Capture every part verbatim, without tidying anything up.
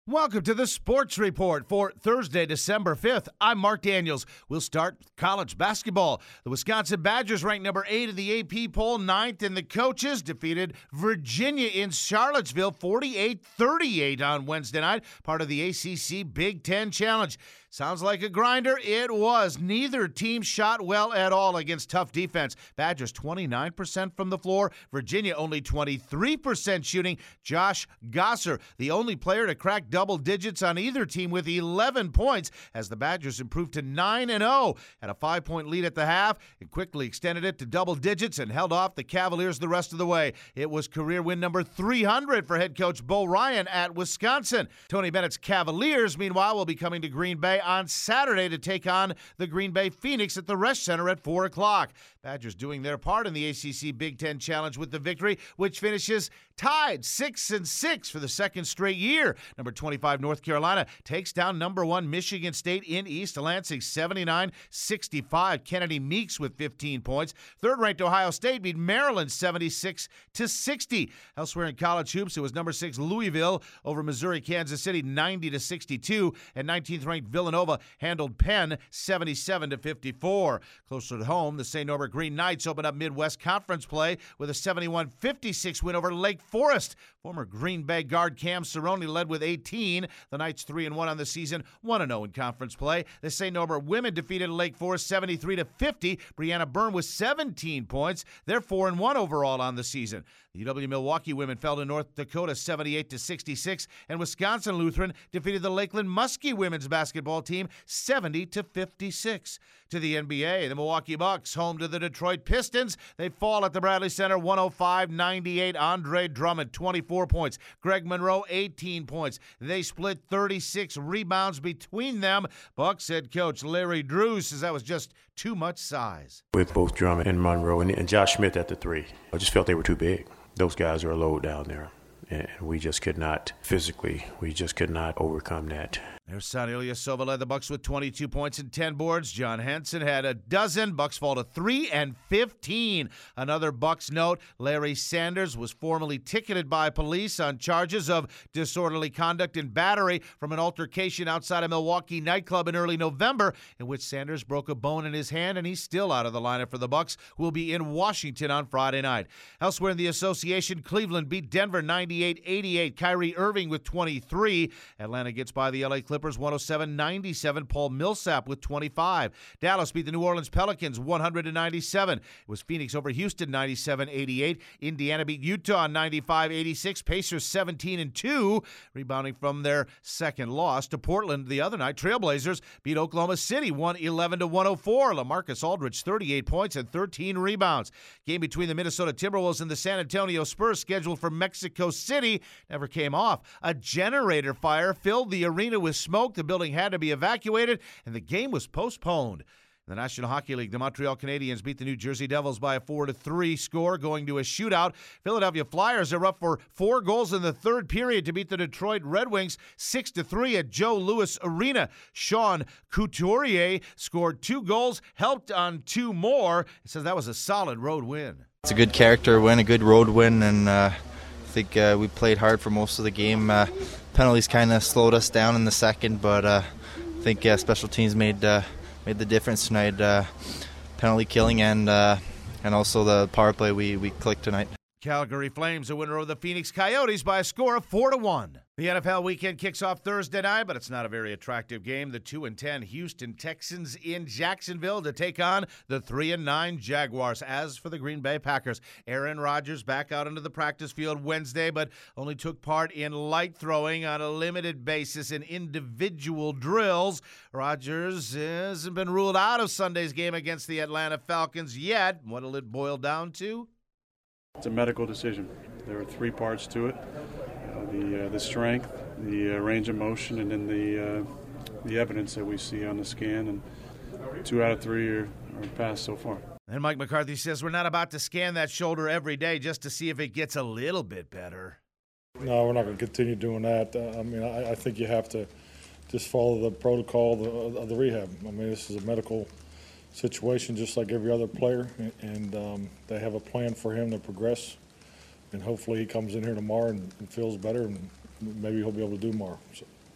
Welcome to the Sports Report for Thursday, December fifth. I'm Mark Daniels. We'll start with college basketball. The Wisconsin Badgers ranked number eight in the A P poll, ninth, and the coaches defeated Virginia in Charlottesville forty-eight thirty-eight on Wednesday night, part of the A C C Big Ten Challenge. Sounds like a grinder. It was. Neither team shot well at all against tough defense. Badgers twenty-nine percent from the floor. Virginia only twenty-three percent shooting. Josh Gosser, the only player to crack double digits on either team with eleven points as the Badgers improved to nine and oh. Had a five-point lead at the half and quickly extended it to double digits and held off the Cavaliers the rest of the way. It was career win number three hundred for head coach Bo Ryan at Wisconsin. Tony Bennett's Cavaliers, meanwhile, will be coming to Green Bay on Saturday to take on the Green Bay Phoenix at the Resch Center at four o'clock. Badgers doing their part in the A C C Big Ten Challenge with the victory, which finishes tied six and six for the second straight year. Number twenty-five North Carolina takes down number one Michigan State in East Lansing seventy-nine sixty-five. Kennedy Meeks with fifteen points. Third-ranked Ohio State beat Maryland seventy-six to sixty. Elsewhere in college hoops, it was number six Louisville over Missouri Kansas City ninety to sixty-two, and nineteenth-ranked Villanova handled Penn seventy-seven to fifty-four. Closer to home, the Saint Norbert Green Knights opened up Midwest Conference play with a seventy-one fifty-six win over Lake Forest. Former Green Bay guard Cam Cerrone led with eighteen. The Knights three and one on the season, one and oh in conference play. The Saint Norbert women defeated Lake Forest seventy-three to fifty. Brianna Byrne with seventeen points. They're four and one overall on the season. The U W Milwaukee women fell to North Dakota seventy-eight to sixty-six, and Wisconsin Lutheran defeated the Lakeland Muskie women's basketball team seventy to fifty-six. To the N B A, the Milwaukee Bucks home to the Detroit Pistons. They fall at the Bradley Center one oh five ninety-eight. Andre Drummond twenty-four points. Greg Monroe eighteen points. They split thirty-six rebounds between them. Bucks head coach Larry Drew says that was just too much size. With both Drummond and Monroe and, and Josh Smith at the three, I just felt they were too big. Those guys are a load down there, and we just could not physically, we just could not overcome that. There's Sonny Ilyasova led the Bucks with twenty-two points and ten boards. John Henson had a dozen. Bucks fall to three and fifteen. Another Bucks note, Larry Sanders was formally ticketed by police on charges of disorderly conduct and battery from an altercation outside a Milwaukee nightclub in early November in which Sanders broke a bone in his hand, and he's still out of the lineup for the Bucks, who will be in Washington on Friday night. Elsewhere in the association, Cleveland beat Denver ninety-eight eighty-eight. Kyrie Irving with twenty-three. Atlanta gets by the L A Clippers one oh seven ninety-seven. Paul Millsap with twenty-five. Dallas beat the New Orleans Pelicans one hundred to ninety-seven. It was Phoenix over Houston ninety-seven eighty-eight. Indiana beat Utah ninety-five eighty-six. Pacers seventeen and two, rebounding from their second loss to Portland the other night. Trailblazers beat Oklahoma City one eleven to one oh four. LaMarcus Aldridge thirty-eight points and thirteen rebounds. Game between the Minnesota Timberwolves and the San Antonio Spurs, scheduled for Mexico City, never came off. A generator fire filled the arena with smoke. The building had to be evacuated, and the game was postponed. In the National Hockey League, the Montreal Canadiens beat the New Jersey Devils by a four to three score, going to a shootout. Philadelphia Flyers are up for four goals in the third period to beat the Detroit Red Wings six to three at Joe Louis Arena. Sean Couturier scored two goals, helped on two more. It says that was a solid road win. It's a good character win, a good road win, and uh, I think uh, we played hard for most of the game. Uh, penalties kind of slowed us down in the second, but uh, I think uh, special teams made uh, made the difference tonight. Uh, penalty killing and uh, and also the power play we, we clicked tonight. Calgary Flames, a winner of the Phoenix Coyotes by a score of four to one. The N F L weekend kicks off Thursday night, but it's not a very attractive game. The two and ten Houston Texans in Jacksonville to take on the three and nine Jaguars. As for the Green Bay Packers, Aaron Rodgers back out into the practice field Wednesday, but only took part in light throwing on a limited basis in individual drills. Rodgers hasn't been ruled out of Sunday's game against the Atlanta Falcons yet. What'll it boil down to? It's a medical decision. There are three parts to it: uh, the uh, the strength, the uh, range of motion, and then the uh, the evidence that we see on the scan. And two out of three are, are passed so far. And Mike McCarthy says we're not about to scan that shoulder every day just to see if it gets a little bit better. No, we're not going to continue doing that. Uh, I mean, I, I think you have to just follow the protocol of the rehab. I mean, this is a medical situation just like every other player, and um, they have a plan for him to progress, and hopefully he comes in here tomorrow and, and feels better, and maybe he'll be able to do more. So.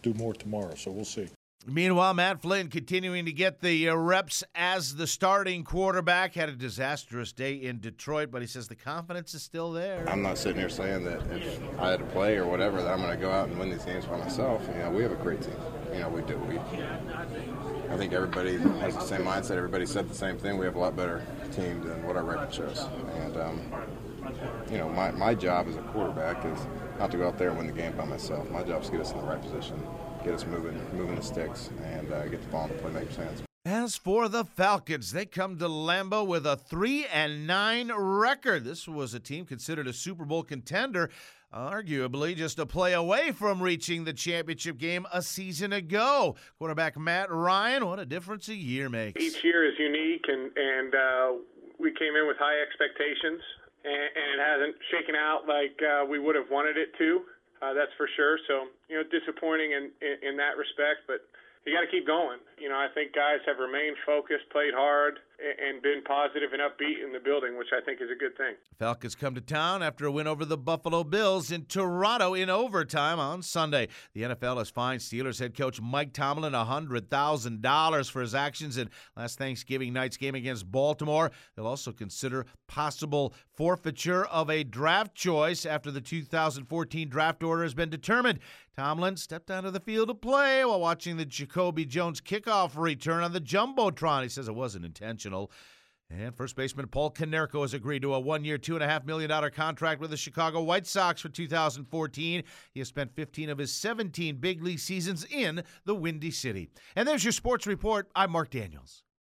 do more tomorrow. So we'll see. Meanwhile, Matt Flynn continuing to get the uh, reps as the starting quarterback. Had a disastrous day in Detroit, but he says the confidence is still there. I'm not sitting here saying that if I had to play or whatever, that I'm going to go out and win these games by myself. You know, we have a great team. You know, we do. We, I think everybody has the same mindset. Everybody said the same thing. We have a lot better team than what our record shows. And, um, you know, my, my job as a quarterback is not to go out there and win the game by myself. My job is to get us in the right position, get us moving, moving the sticks, and uh, get the ball in the playmaker's hands. As for the Falcons, they come to Lambeau with a three and nine record. This was a team considered a Super Bowl contender, arguably just a play away from reaching the championship game a season ago. Quarterback Matt Ryan, what a difference a year makes. Each year is unique, and, and uh, we came in with high expectations, and, and it hasn't shaken out like uh, we would have wanted it to. Uh, that's for sure. So, you know, disappointing in, in, in that respect, but you got to keep going. You know, I think guys have remained focused, played hard, and been positive and upbeat in the building, which I think is a good thing. Falcons come to town after a win over the Buffalo Bills in Toronto in overtime on Sunday. The N F L has fined Steelers head coach Mike Tomlin one hundred thousand dollars for his actions in last Thanksgiving night's game against Baltimore. They'll also consider possible forfeiture of a draft choice after the two thousand fourteen draft order has been determined. Tomlin stepped onto the field to play while watching the Jacoby Jones kickoff return on the Jumbotron. He says it wasn't intentional. And first baseman Paul Konerko has agreed to a one-year, two point five million dollars contract with the Chicago White Sox for two thousand fourteen. He has spent fifteen of his seventeen big league seasons in the Windy City. And there's your sports report. I'm Mark Daniels.